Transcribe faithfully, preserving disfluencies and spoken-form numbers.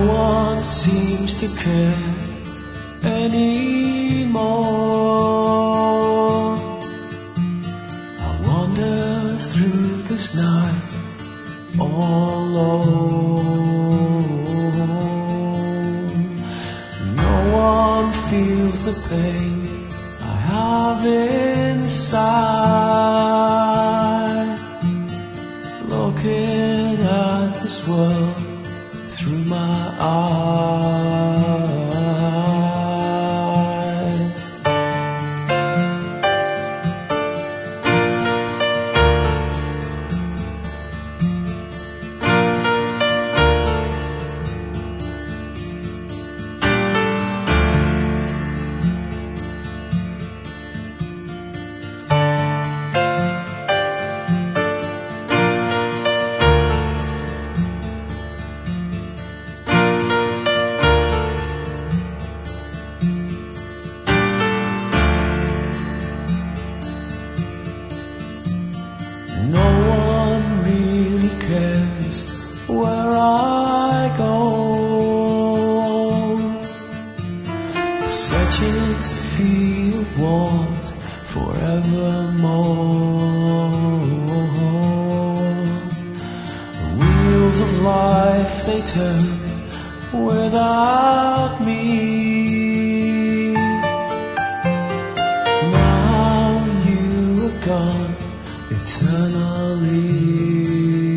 one seems to care anymore. I wander through this night all alone. No one feels the pain I have inside, looking at this world through my eyes. No one really cares where I go, searching to feel warmth forevermore. The wheels of life, they turn without me. Now you are gone eternally.